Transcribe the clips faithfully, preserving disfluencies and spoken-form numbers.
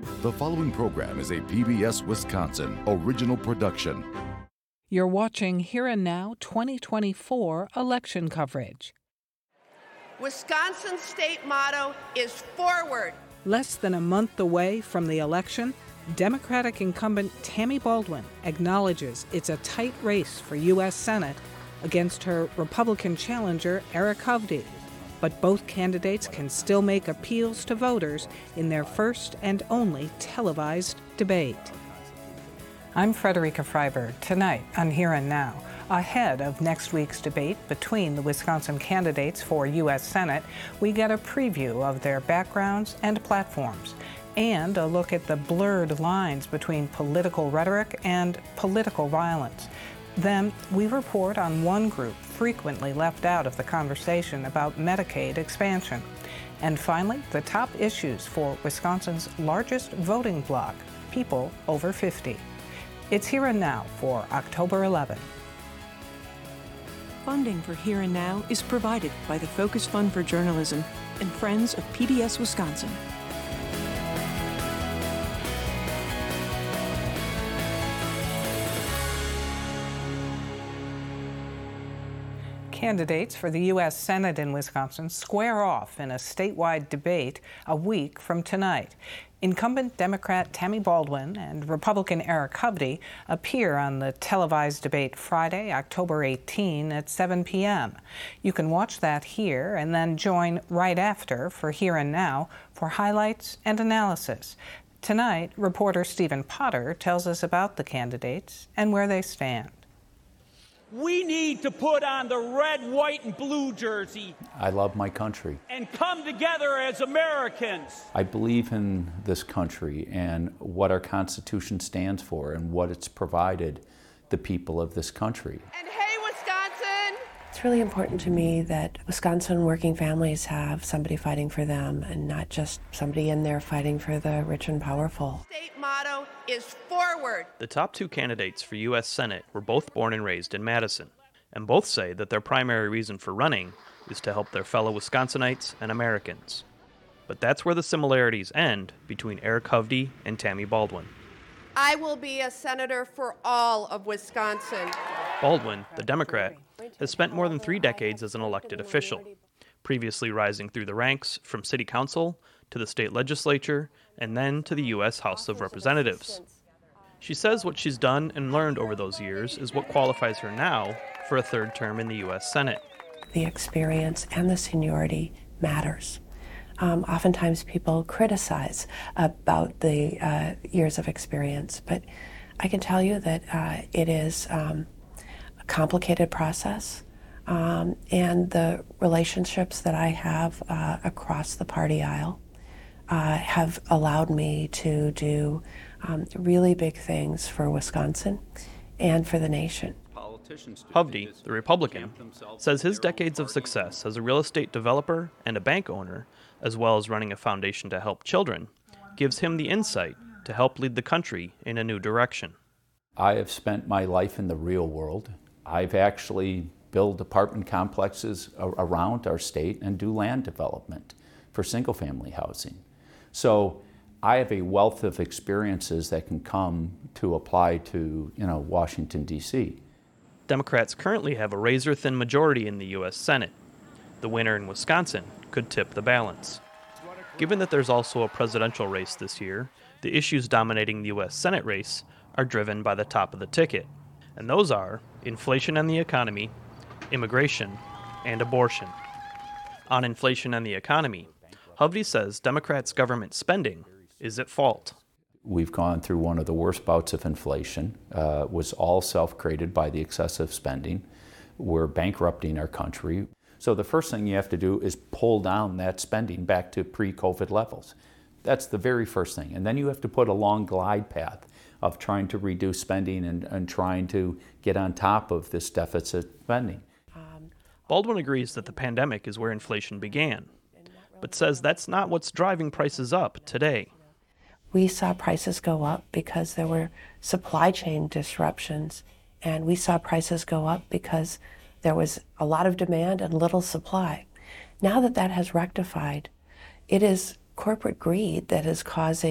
The following program is a P B S Wisconsin original production. You're watching Here and Now twenty twenty-four election coverage. Wisconsin's state motto is forward. Less than a month away from the election, Democratic incumbent Tammy Baldwin acknowledges it's a tight race for U S Senate against her Republican challenger Eric Hovde. But both candidates can still make appeals to voters in their first and only televised debate. I'm Frederica Freiberg. Tonight on Here and Now, ahead of next week's debate between the Wisconsin candidates for U S Senate, we get a preview of their backgrounds and platforms, and a look at the blurred lines between political rhetoric and political violence. Then we report on one group frequently left out of the conversation about Medicaid expansion. And finally, the top issues for Wisconsin's largest voting bloc, people over fifty. It's Here and Now for October eleventh. Funding for Here and Now is provided by the Focus Fund for Journalism and Friends of P B S Wisconsin. Candidates for the U S Senate in Wisconsin square off in a statewide debate a week from tonight. Incumbent Democrat Tammy Baldwin and Republican Eric Hovde appear on the televised debate Friday, October eighteenth at seven p.m. You can watch that here and then join right after for Here and Now for highlights and analysis. Tonight, reporter Stephen Potter tells us about the candidates and where they stand. We need to put on the red, white, and blue jersey. I love my country. And come together as Americans. I believe in this country and what our Constitution stands for and what it's provided the people of this country. And hey, Wisconsin! It's really important to me that Wisconsin working families have somebody fighting for them and not just somebody in there fighting for the rich and powerful. State motto is forward. The top two candidates for U S Senate were both born and raised in Madison, and both say that their primary reason for running is to help their fellow Wisconsinites and Americans. But that's where the similarities end between Eric Hovde and Tammy Baldwin. I will be a senator for all of Wisconsin. Baldwin, the Democrat, has spent more than three decades as an elected official, previously rising through the ranks from city council to the state legislature and then to the U S House of Representatives. She says what she's done and learned over those years is what qualifies her now for a third term in the U S Senate. The experience and the seniority matters. Um, oftentimes people criticize about the uh, years of experience, but I can tell you that uh, it is um, a complicated process, um, and the relationships that I have uh, across the party aisle uh, have allowed me to do um, really big things for Wisconsin and for the nation. Hovde, the Republican, says his decades of success as a real estate developer and a bank owner, as well as running a foundation to help children, gives him the insight to help lead the country in a new direction. I have spent my life in the real world. I've actually built apartment complexes around our state and do land development for single-family housing. So I have a wealth of experiences that can come to apply to, you know, Washington, D C Democrats currently have a razor-thin majority in the U S Senate. The winner in Wisconsin could tip the balance. Given that there's also a presidential race this year, the issues dominating the U S Senate race are driven by the top of the ticket, and those are inflation and the economy, immigration, and abortion. On inflation and the economy, Hovde says Democrats' government spending is at fault. We've gone through one of the worst bouts of inflation. Uh, was all self-created by the excessive spending. We're bankrupting our country. So the first thing you have to do is pull down that spending back to pre-COVID levels. That's the very first thing. And then you have to put a long glide path of trying to reduce spending and, and trying to get on top of this deficit spending. Baldwin agrees that the pandemic is where inflation began, but says that's not what's driving prices up today. We saw prices go up because there were supply chain disruptions, and we saw prices go up because there was a lot of demand and little supply. Now that that has rectified, it is corporate greed that is causing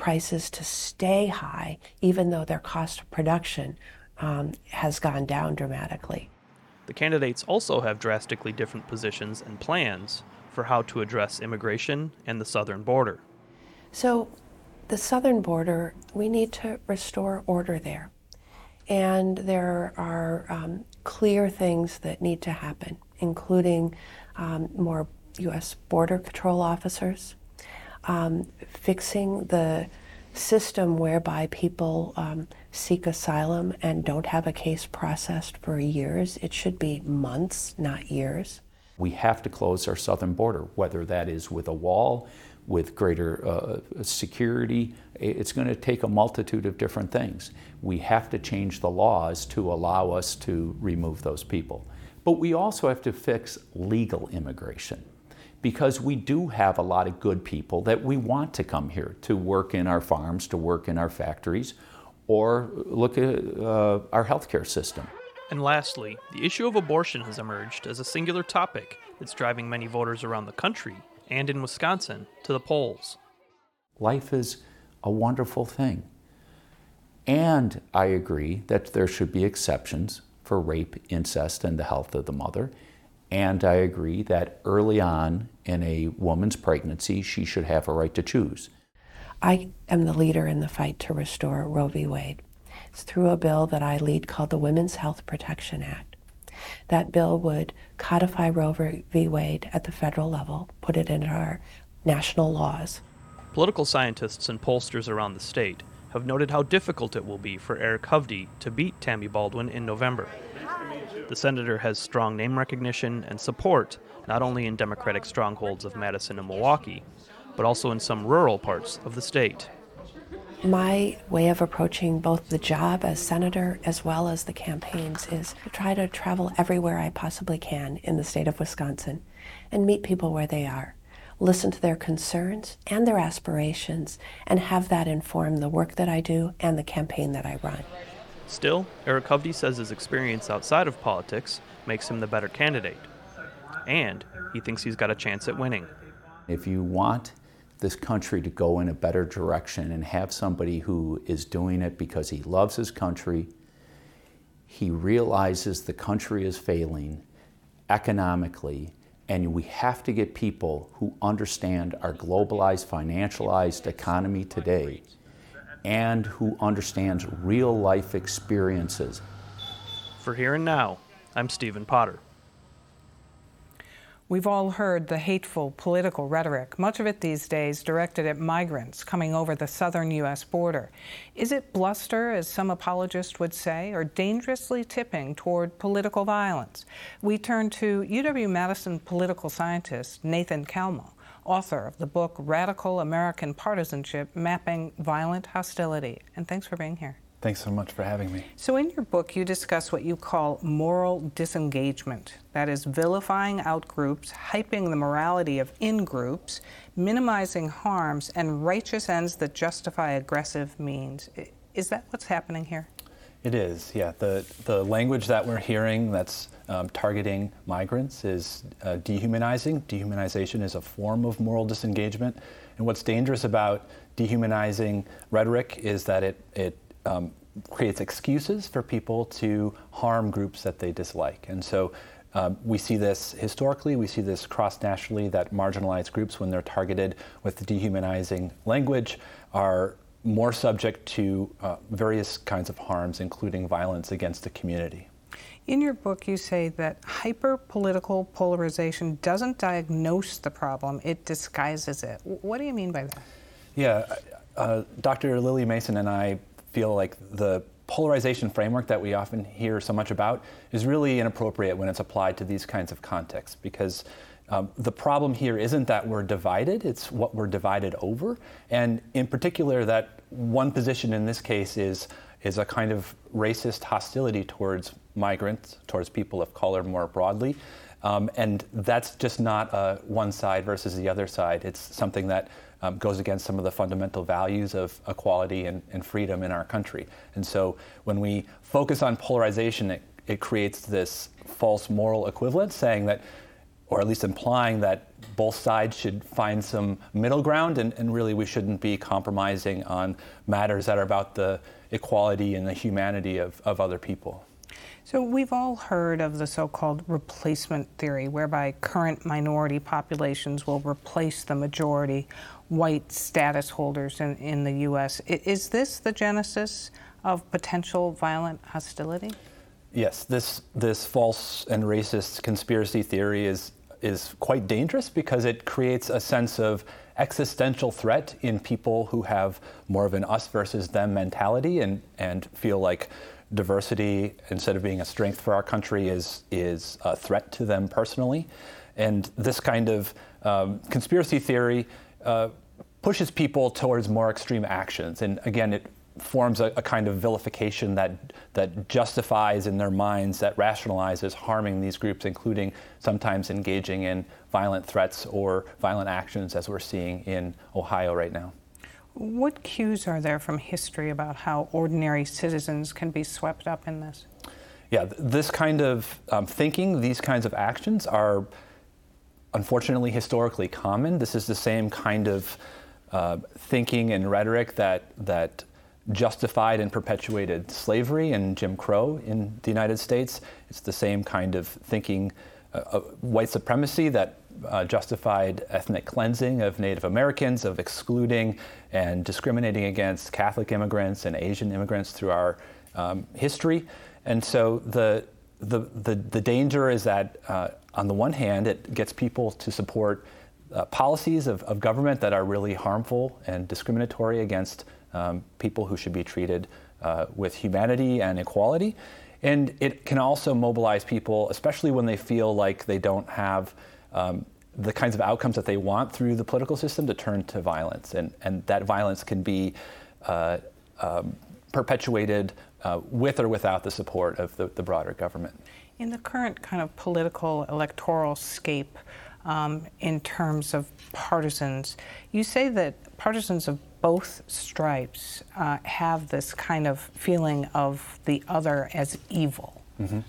prices to stay high, even though their cost of production um, has gone down dramatically. The candidates also have drastically different positions and plans for how to address immigration and the southern border. So the southern border, we need to restore order there. And there are um, clear things that need to happen, including um, more U S Border Patrol officers, um, fixing the system whereby people um, seek asylum and don't have a case processed for years. It should be months, not years. We have to close our southern border, whether that is with a wall, with greater uh, security. It's going to take a multitude of different things. We have to change the laws to allow us to remove those people. But we also have to fix legal immigration, because we do have a lot of good people that we want to come here to work in our farms, to work in our factories, or look at uh, our healthcare system. And lastly, the issue of abortion has emerged as a singular topic that's driving many voters around the country and in Wisconsin to the polls. Life is a wonderful thing. And I agree that there should be exceptions for rape, incest, and the health of the mother. And I agree that early on in a woman's pregnancy, she should have a right to choose. I am the leader in the fight to restore Roe v. Wade. It's through a bill that I lead called the Women's Health Protection Act. That bill would codify Roe v. Wade at the federal level, put it in our national laws. Political scientists and pollsters around the state have noted how difficult it will be for Eric Hovde to beat Tammy Baldwin in November. The senator has strong name recognition and support, not only in Democratic strongholds of Madison and Milwaukee, but also in some rural parts of the state. My way of approaching both the job as senator as well as the campaigns is to try to travel everywhere I possibly can in the state of Wisconsin and meet people where they are, listen to their concerns and their aspirations, and have that inform the work that I do and the campaign that I run. Still, Eric Hovde says his experience outside of politics makes him the better candidate, and he thinks he's got a chance at winning. If you want this country to go in a better direction and have somebody who is doing it because he loves his country, he realizes the country is failing economically, and we have to get people who understand our globalized, financialized economy today and who understands real life experiences. For Here and Now, I'm Stephen Potter. We've all heard the hateful political rhetoric, much of it these days directed at migrants coming over the southern U S border. Is it bluster, as some apologists would say, or dangerously tipping toward political violence? We turn to U W-Madison political scientist Nathan Kalmo, author of the book Radical American Partisanship, Mapping Violent Hostility. And thanks for being here. Thanks so much for having me. So in your book, you discuss what you call moral disengagement. That is vilifying out-groups, hyping the morality of in-groups, minimizing harms, and righteous ends that justify aggressive means. Is that what's happening here? It is, yeah. The, the language that we're hearing that's um, targeting migrants is uh, dehumanizing. Dehumanization is a form of moral disengagement. And what's dangerous about dehumanizing rhetoric is that it, it Um, creates excuses for people to harm groups that they dislike. And so um, we see this historically, we see this cross-nationally, that marginalized groups, when they're targeted with dehumanizing language, are more subject to uh, various kinds of harms, including violence against the community. In your book, you say that hyper-political polarization doesn't diagnose the problem, it disguises it. What do you mean by that? Yeah, uh, Doctor Lily Mason and I feel like the polarization framework that we often hear so much about is really inappropriate when it's applied to these kinds of contexts, because um, the problem here isn't that we're divided, it's what we're divided over. And in particular, that one position in this case is, is a kind of racist hostility towards migrants, towards people of color more broadly. Um, and that's just not a one side versus the other side. It's something that Um, goes against some of the fundamental values of equality and, and freedom in our country. And so when we focus on polarization, it, it creates this false moral equivalence, saying that or at least implying that both sides should find some middle ground, and, and really we shouldn't be compromising on matters that are about the equality and the humanity of, of other people. So we've all heard of the so-called replacement theory, whereby current minority populations will replace the majority white status holders in, in the U S. Is this the genesis of potential violent hostility? Yes, this this false and racist conspiracy theory is is quite dangerous because it creates a sense of existential threat in people who have more of an us versus them mentality and, and feel like diversity, instead of being a strength for our country, is is a threat to them personally. And this kind of um, conspiracy theory uh, pushes people towards more extreme actions. And again, it forms a, a kind of vilification that that justifies in their minds, that rationalizes harming these groups, including sometimes engaging in violent threats or violent actions, as we're seeing in Ohio right now. What cues are there from history about how ordinary citizens can be swept up in this? Yeah, th- this kind of um, thinking, these kinds of actions are unfortunately historically common. This is the same kind of uh, thinking and rhetoric that that justified and perpetuated slavery and Jim Crow in the United States. It's the same kind of thinking, uh, of white supremacy that uh, justified ethnic cleansing of Native Americans, of excluding and discriminating against Catholic immigrants and Asian immigrants through our um, history. And so the the the, the danger is that uh, on the one hand, it gets people to support uh, policies of, of government that are really harmful and discriminatory against Um, people who should be treated uh, with humanity and equality. And it can also mobilize people, especially when they feel like they don't have um, the kinds of outcomes that they want through the political system, to turn to violence. And, and that violence can be uh, um, perpetuated uh, with or without the support of the, the broader government. In the current kind of political electoral scape, um, in terms of partisans, you say that partisans of both stripes uh, have this kind of feeling of the other as evil. Mm-hmm.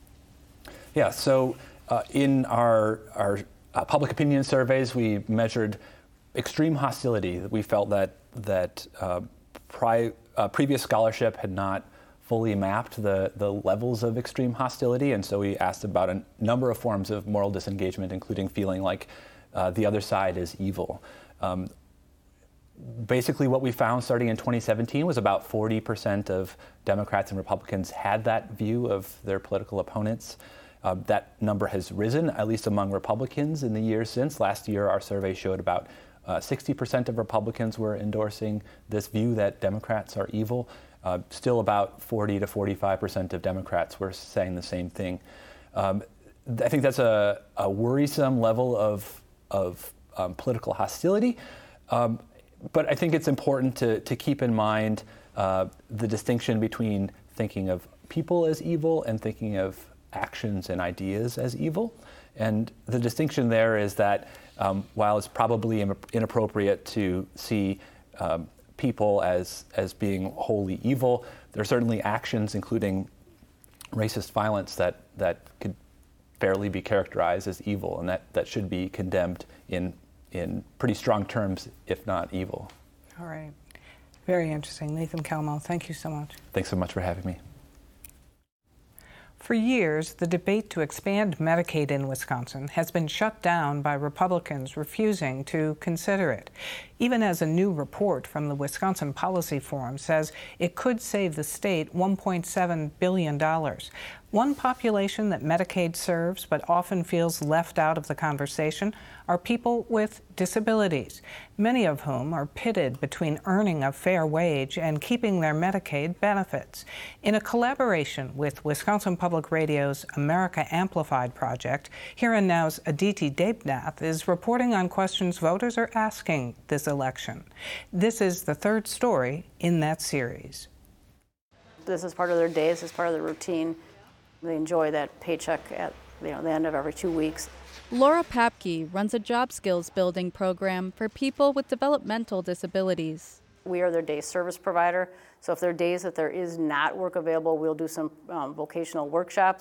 Yeah, so uh, in our, our uh, public opinion surveys, we measured extreme hostility. We felt that, that uh, pri- uh, previous scholarship had not fully mapped the, the levels of extreme hostility, and so we asked about a number of forms of moral disengagement, including feeling like uh, the other side is evil. Um, Basically, what we found starting in twenty seventeen was about forty percent of Democrats and Republicans had that view of their political opponents. Uh, that number has risen, at least among Republicans, in the years since. Last year, our survey showed about uh, sixty percent of Republicans were endorsing this view that Democrats are evil. Uh, still about forty to forty-five percent of Democrats were saying the same thing. Um, I think that's a, a worrisome level of, of um, political hostility. Um, But I think it's important to, to keep in mind uh, the distinction between thinking of people as evil and thinking of actions and ideas as evil. And the distinction there is that um, while it's probably inappropriate to see um, people as, as being wholly evil, there are certainly actions, including racist violence, that, that could fairly be characterized as evil, and that, that should be condemned in in pretty strong terms, if not evil. All right. Very interesting. Nathan Kalmo, thank you so much. Thanks so much for having me. For years, the debate to expand Medicaid in Wisconsin has been shut down by Republicans refusing to consider it, even as a new report from the Wisconsin Policy Forum says it could save the state one point seven billion dollars. One population that Medicaid serves but often feels left out of the conversation are people with disabilities, many of whom are pitted between earning a fair wage and keeping their Medicaid benefits. In a collaboration with Wisconsin Public Radio's America Amplified project, Here and Now's Aditi Debnath is reporting on questions voters are asking this election. This is the third story in that series. This is part of their day, this is part of their routine. They enjoy that paycheck at you know, the end of every two weeks. Laura Papke runs a job skills building program for people with developmental disabilities. We are their day service provider, so if there are days that there is not work available, we'll do some um, vocational workshops.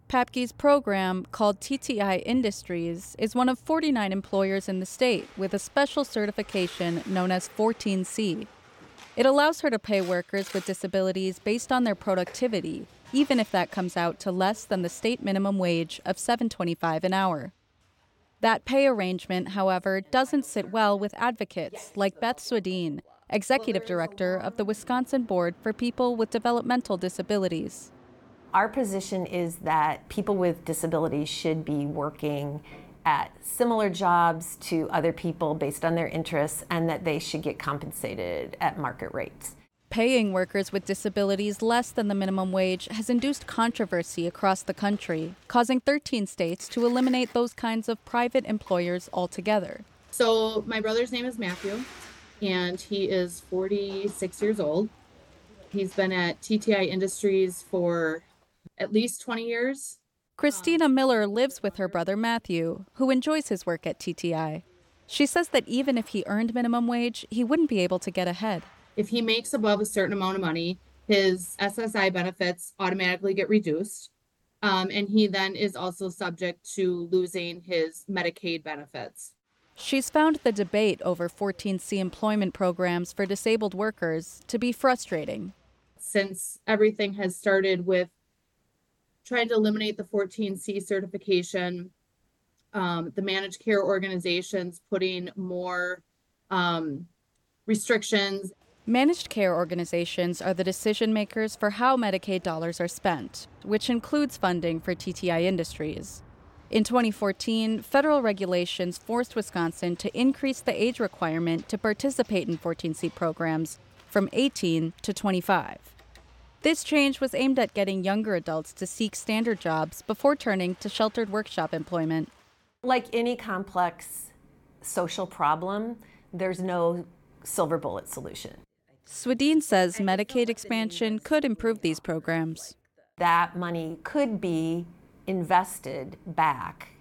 Papke's program, called T T I Industries, is one of forty-nine employers in the state with a special certification known as fourteen C. It allows her to pay workers with disabilities based on their productivity, even if that comes out to less than the state minimum wage of seven dollars and twenty-five cents an hour. That pay arrangement, however, doesn't sit well with advocates like Beth Swedien, executive director of the Wisconsin Board for People with Developmental Disabilities. Our position is that people with disabilities should be working at similar jobs to other people based on their interests, and that they should get compensated at market rates. Paying workers with disabilities less than the minimum wage has induced controversy across the country, causing thirteen states to eliminate those kinds of private employers altogether. So my brother's name is Matthew, and he is forty-six years old. He's been at T T I Industries for at least twenty years. Christina Miller lives with her brother Matthew, who enjoys his work at T T I. She says that even if he earned minimum wage, he wouldn't be able to get ahead. If he makes above a certain amount of money, his S S I benefits automatically get reduced. Um, and he then is also subject to losing his Medicaid benefits. She's found the debate over fourteen C employment programs for disabled workers to be frustrating. Since everything has started with trying to eliminate the fourteen C certification, um, the managed care organizations putting more um, restrictions. Managed care organizations are the decision makers for how Medicaid dollars are spent, which includes funding for T T I Industries. In twenty fourteen, federal regulations forced Wisconsin to increase the age requirement to participate in fourteen C programs from eighteen to twenty-five. This change was aimed at getting younger adults to seek standard jobs before turning to sheltered workshop employment. Like any complex social problem, there's no silver bullet solution. Swedien says Medicaid expansion could improve these programs. That money could be invested back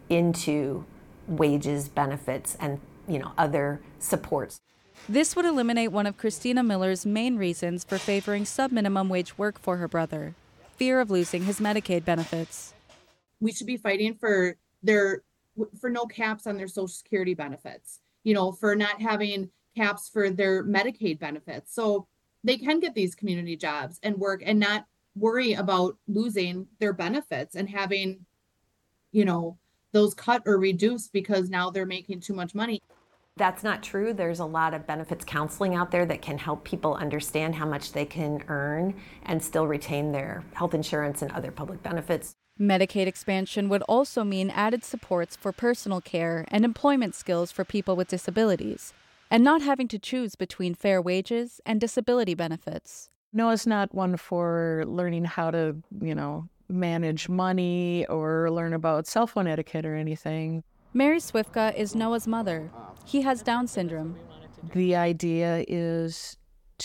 into wages, benefits, and you know, other supports. This would eliminate one of Christina Miller's main reasons for favoring sub-minimum wage work for her brother, fear of losing his Medicaid benefits. We should be fighting for their for no caps on their Social Security benefits, you know, for not having caps for their Medicaid benefits. So they can get these community jobs and work and not worry about losing their benefits and having, you know, those cut or reduced because now they're making too much money. That's not true. There's a lot of benefits counseling out there that can help people understand how much they can earn and still retain their health insurance and other public benefits. Medicaid expansion would also mean added supports for personal care and employment skills for people with disabilities, and not having to choose between fair wages and disability benefits. Noah's not one for learning how to, you know, manage money or learn about cell phone etiquette or anything. Mary Swifka is Noah's mother. He has Down syndrome. The idea is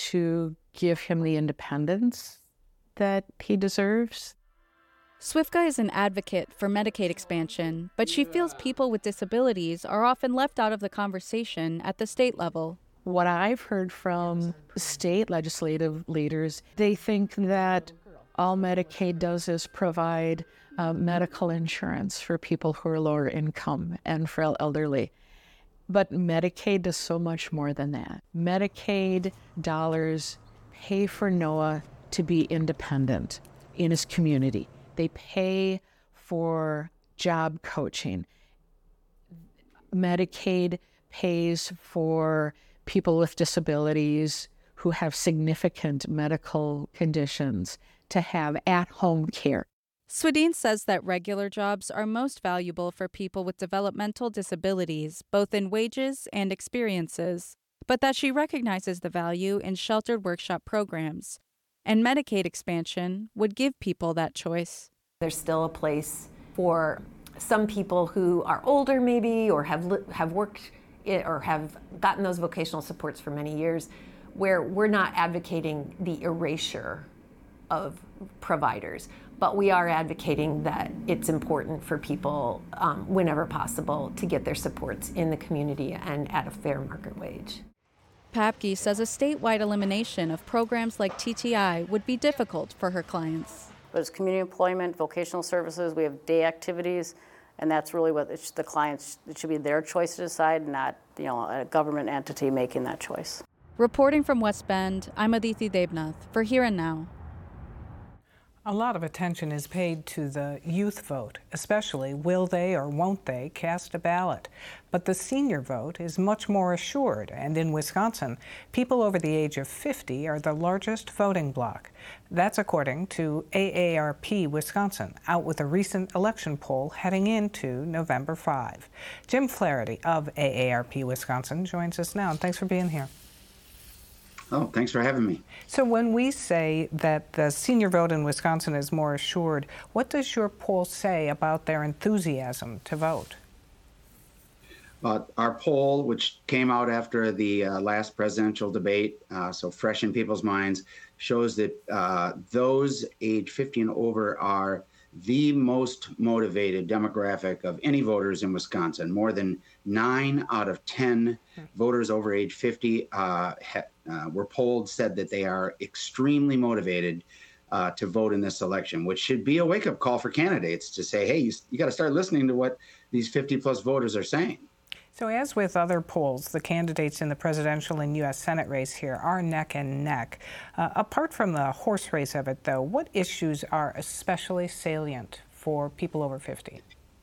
to give him the independence that he deserves. Swifka is an advocate for Medicaid expansion, but she feels people with disabilities are often left out of the conversation at the state level. What I've heard from state legislative leaders, they think that all Medicaid does is provide uh, medical insurance for people who are lower income and for elderly. But Medicaid does so much more than that. Medicaid dollars pay for Noah to be independent in his community. They pay for job coaching. Medicaid pays for people with disabilities who have significant medical conditions to have at-home care. Swedien says that regular jobs are most valuable for people with developmental disabilities, both in wages and experiences, but that she recognizes the value in sheltered workshop programs, and Medicaid expansion would give people that choice. There's still a place for some people who are older maybe, or have li- have worked it, or have gotten those vocational supports for many years, where we're not advocating the erasure of providers, but we are advocating that it's important for people, um, whenever possible, to get their supports in the community and at a fair market wage. Papke says a statewide elimination of programs like T T I would be difficult for her clients. But it's community employment, vocational services, we have day activities, and that's really what it's, the clients, it should be their choice to decide, not, you know, a government entity making that choice. Reporting from West Bend, I'm Aditi Debnath for Here and Now. A lot of attention is paid to the youth vote, especially will they or won't they cast a ballot. But the senior vote is much more assured, and in Wisconsin, people over the age of fifty are the largest voting bloc. That's according to A A R P Wisconsin, out with a recent election poll heading into November fifth. Jim Flaherty of A A R P Wisconsin joins us now, and thanks for being here. Oh, thanks for having me. So when we say that the senior vote in Wisconsin is more assured, what does your poll say about their enthusiasm to vote? Uh, our poll, which came out after the uh, last presidential debate, uh, so fresh in people's minds, shows that uh, those age fifty and over are the most motivated demographic of any voters in Wisconsin. More than nine out of ten voters over age fifty uh, ha- uh, were polled, said that they are extremely motivated uh, to vote in this election, which should be a wake-up call for candidates to say, hey, you, you got to start listening to what these fifty plus voters are saying. So as with other polls, the candidates in the presidential and U S Senate race here are neck and neck. Uh, apart from the horse race of it, though, what issues are especially salient for people over fifty?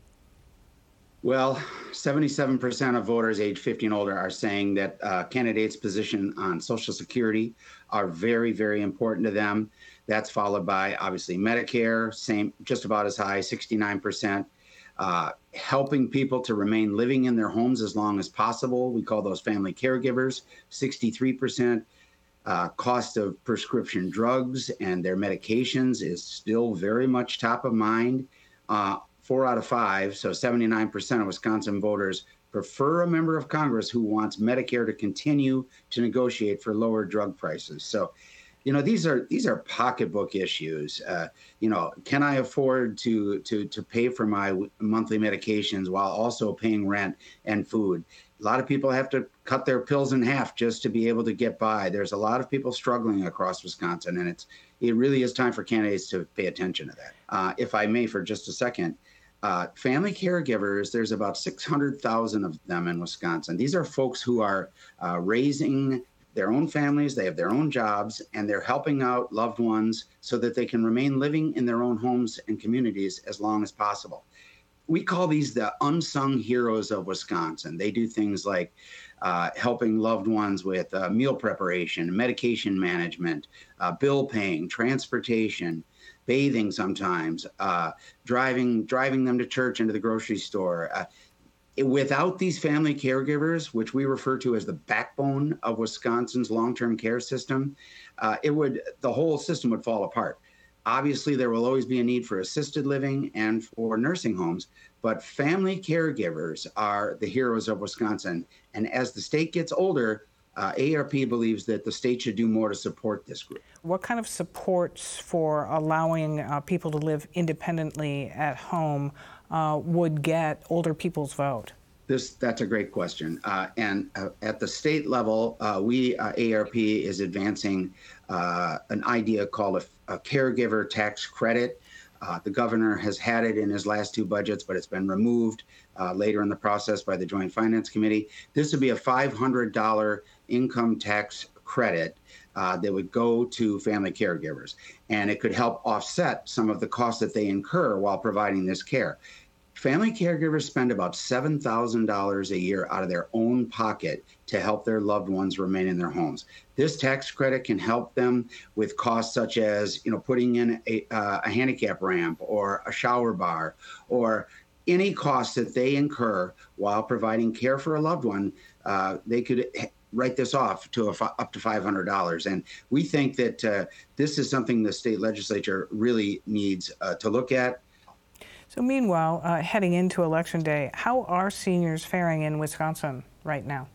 Well, seventy-seven percent of voters age fifty and older are saying that uh, candidates' position on Social Security are very, very important to them. That's followed by, obviously, Medicare, same, just about as high, sixty-nine percent. Uh, helping people to remain living in their homes as long as possible. We call those family caregivers, sixty-three percent. Uh, cost of prescription drugs and their medications is still very much top of mind. Uh, four out of five, so seventy-nine percent of Wisconsin voters prefer a member of Congress who wants Medicare to continue to negotiate for lower drug prices. So, you know, these are these are pocketbook issues. Uh, you know, can I afford to to to pay for my w- monthly medications while also paying rent and food? A lot of people have to cut their pills in half just to be able to get by. There's a lot of people struggling across Wisconsin, and it's it really is time for candidates to pay attention to that. Uh, if I may, for just a second, uh, family caregivers, there's about six hundred thousand of them in Wisconsin. These are folks who are uh, raising their own families, they have their own jobs, and they're helping out loved ones so that they can remain living in their own homes and communities as long as possible. We call these the unsung heroes of Wisconsin. They do things like uh, helping loved ones with uh, meal preparation, medication management, uh, bill paying, transportation, bathing sometimes, uh, driving driving them to church and to the grocery store. Uh, Without these family caregivers, which we refer to as the backbone of Wisconsin's long-term care system, uh, it would the whole system would fall apart. Obviously, there will always be a need for assisted living and for nursing homes, but family caregivers are the heroes of Wisconsin. And as the state gets older, uh, A A R P believes that the state should do more to support this group. What kind of supports for allowing uh, people to live independently at home uh, would get older people's vote? This that's a great question. Uh, and uh, at the state level, uh, we uh, A A R P is advancing uh, an idea called a, a caregiver tax credit. Uh, the governor has had it in his last two budgets, but it's been removed uh, later in the process by the Joint Finance Committee. This would be a five hundred dollars income tax credit uh, that would go to family caregivers, and it could help offset some of the costs that they incur while providing this care. Family caregivers spend about seven thousand dollars a year out of their own pocket to help their loved ones remain in their homes. This tax credit can help them with costs such as, you know, putting in a, uh, a handicap ramp or a shower bar or any costs that they incur while providing care for a loved one. Uh, they could write this off to a, up to five hundred dollars. And we think that uh, this is something the state legislature really needs uh, to look at. So meanwhile, uh, heading into Election Day, how are seniors faring in Wisconsin right now?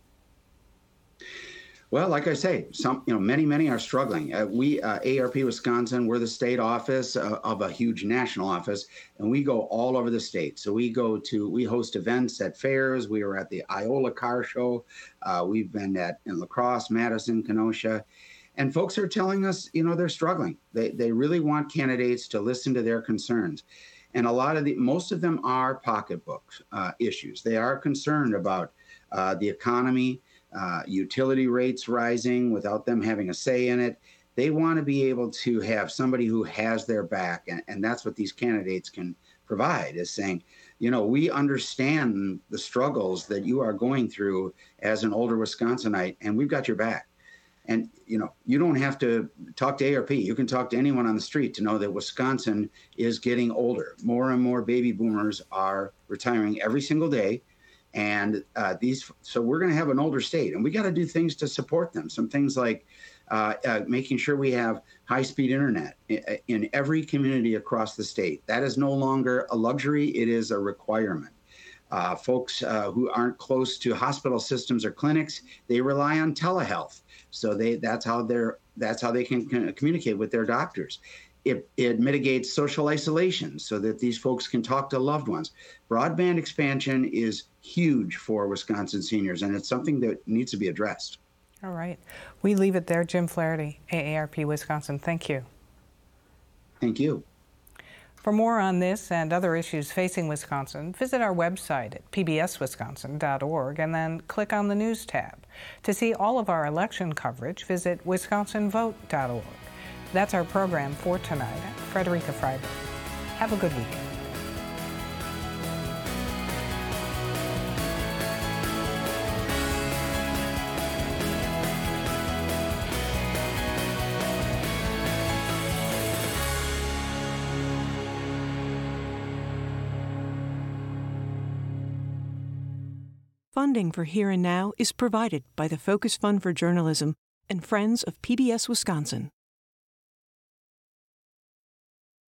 Well, like I say, some, you know, many, many are struggling. Uh, we, uh, A A R P Wisconsin, we're the state office uh, of a huge national office, and we go all over the state. So we go to, we host events at fairs. We were at the Iola Car Show. Uh, we've been at in La Crosse, Madison, Kenosha. And folks are telling us, you know, they're struggling. They, they really want candidates to listen to their concerns. And a lot of the, most of them are pocketbook uh, issues. They are concerned about uh, the economy, uh, utility rates rising without them having a say in it. They want to be able to have somebody who has their back. And, and that's what these candidates can provide, is saying, you know, we understand the struggles that you are going through as an older Wisconsinite, and we've got your back. And, you know, you don't have to talk to A A R P. You can talk to anyone on the street to know that Wisconsin is getting older. More and more baby boomers are retiring every single day. And uh, these, so we're going to have an older state, and we got to do things to support them. Some things like uh, uh, making sure we have high-speed internet in, in every community across the state. That is no longer a luxury. It is a requirement. Uh, folks uh, who aren't close to hospital systems or clinics, they rely on telehealth. So they that's how they're that's how they can, can communicate with their doctors. It, it mitigates social isolation so that these folks can talk to loved ones. Broadband expansion is huge for Wisconsin seniors, and it's something that needs to be addressed. All right. We leave it there. Jim Flaherty, A A R P Wisconsin, thank you. Thank you. For more on this and other issues facing Wisconsin, visit our website at p b s wisconsin dot org and then click on the News tab. To see all of our election coverage, visit wisconsin vote dot org. That's our program for tonight. I'm Frederica Freiberg. Have a good weekend. Funding for Here and Now is provided by the Focus Fund for Journalism and Friends of P B S Wisconsin.